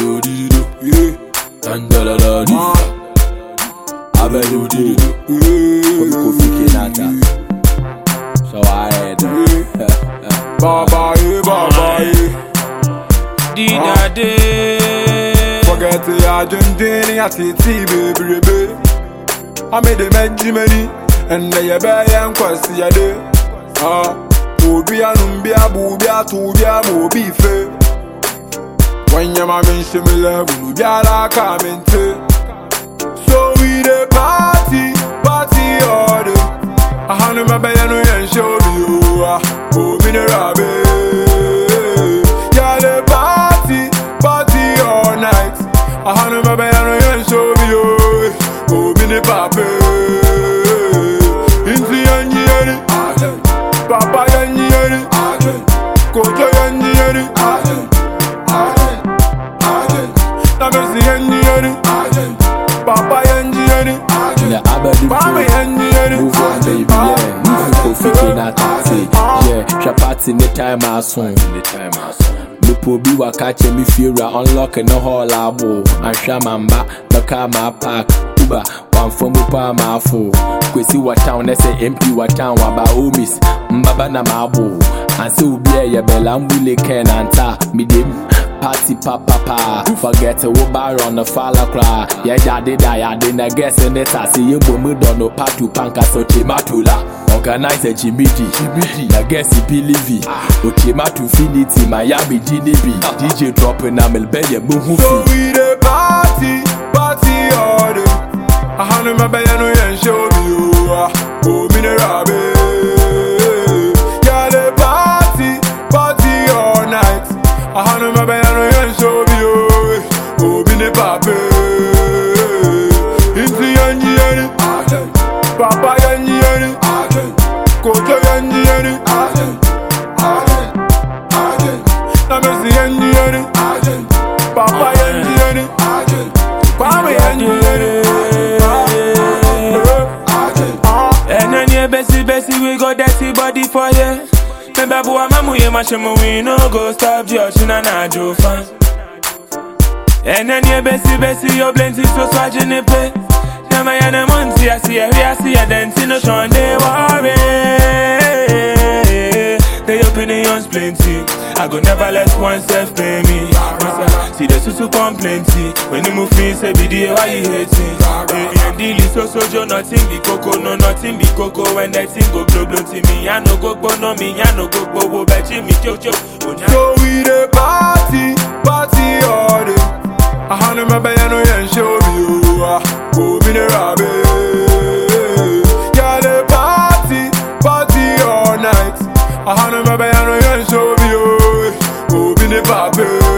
do di do, yeah. Tandala da di. Abelu di do, yeah. Kofi Kinata. So I had Baba, Baba, Dina de. Forget the Argentinian city, baby. I made the Benjamini, and they buy and quest the day. Bobia, Numbia, Bobia, Tubia, Mobi Fe. When your mammy similar, Bubia, coming to. So we the party order. I hand him a bayano and show you. Oh, Minerabe. Yeah, the party all night. I hand him a bayano and show you. Oh, Minipape. Into Yanni, Papa Yanni, Kojo Yanni, Namasi Yanni, Papa Yanni, Mama Yanni, move on, baby, yeah. Kofi Kinata, yeah. Chapati in the time I swing. Lupo bi wakache mi fira unlock no hall abo. Ansha mamba, baka ma park. Uba, one from upa ma fo. Kwesi wa town, they say MP wa town, waba omis. Mbaba na mabo. Anse ubia ya bela mbule ken anta. Midim. Party papa forget to bar on the fala cry. Yeah, daddy die, I guess in it. I see you boom no patu panka so chimatula. Organize a Jimidi, I guess he believe it. Ochimatu finity, Miami GDB. DJ dropping a melbellia boom. So we the party order. I hand him a bayano and show you. Oh, Minerabe. Yeah, the party all night. I hand him a bayano and show you. Oh, Minipape. Into Yanni, Papa Yanni, Kojo Yanni, Namasi Yanni, Papa Yanni, Mama Yanni. And then yeah, Bessie, we got dirty body for you. Remember, boy, mamu ye mashamu we no go stop George na na Joe fan. And then yeah, Bessie, your plenty so swagin it pay. Nama ya na monty, I see ya dancing no shon they worry. They opinions plenty. I go never let one self pay me. See the susu come plenty. When you move in, say BD, why you hating? And deal is so Joe, nothing be coco, no nothing be coco. When that thing go blow to me, I no go no me, I no go bet me chocho. So we the party order. I hand him a bayano and show you. Oh, Minerabe. Yeah, the party all night. I hand him a bayano and show you. Oh, Minipape.